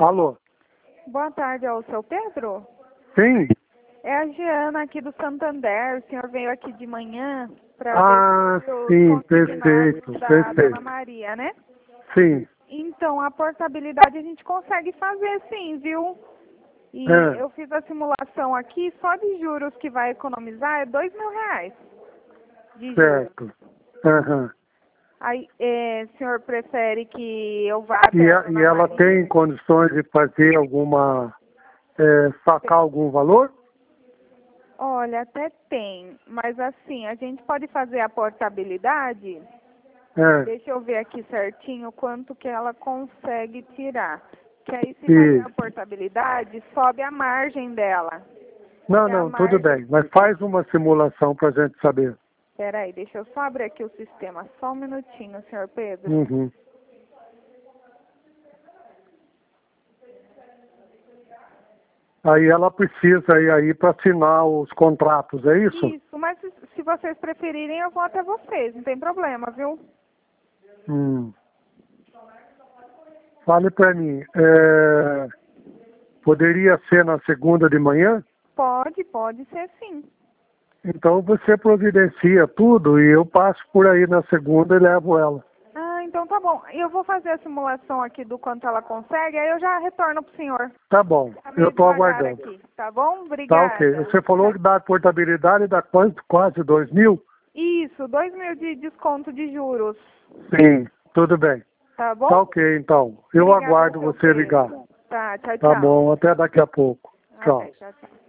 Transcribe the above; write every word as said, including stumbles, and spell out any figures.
Alô? Boa tarde, é o seu Pedro? Sim? É a Giana aqui do Santander. O senhor veio aqui de manhã para Ah, ver os sim, consignados perfeito, da perfeito. Dona Maria, né? Sim. Então, a portabilidade a gente consegue fazer sim, viu? E É, eu fiz a simulação aqui, só de juros que vai economizar é dois mil reais de juros. certo. Aham. Aí, é, o senhor prefere que eu vá até E, a a- e Dona ela Maria? tem condições de fazer alguma, é, sacar algum valor? Olha, até tem, mas assim, a gente pode fazer a portabilidade. É, Deixa eu ver aqui certinho quanto que ela consegue tirar. Que aí se fazer a isso. portabilidade, sobe a margem dela. Não, Que a não, tudo margem... bem. Mas faz uma simulação pra gente saber. Peraí, deixa eu só abrir aqui o sistema. Só um minutinho, senhor Pedro. Uhum. Aí ela precisa ir aí para assinar os contratos, é isso? Isso, mas se, se vocês preferirem, eu vou até vocês. Não tem problema, viu? Hum. Fale para mim, é, poderia ser na segunda de manhã? Pode, pode ser sim. Então você providencia tudo e eu passo por aí na segunda e levo ela. Ah, então tá bom. Eu vou fazer a simulação aqui do quanto ela consegue, aí eu já retorno pro senhor. Tá bom, Tá eu meio estou devagar aguardando. aqui, tá bom? Tá ok. Obrigada. Você falou que dá portabilidade dá quase, quase dois mil? Isso, dois mil de desconto de juros, Sim, tudo bem. tá Tá bom? ok, então. Eu Obrigada, aguardo seu você ligar. Pedro. Tá, tchau, Tá tchau. bom, até daqui a pouco. Tchau. Até, tchau, tchau.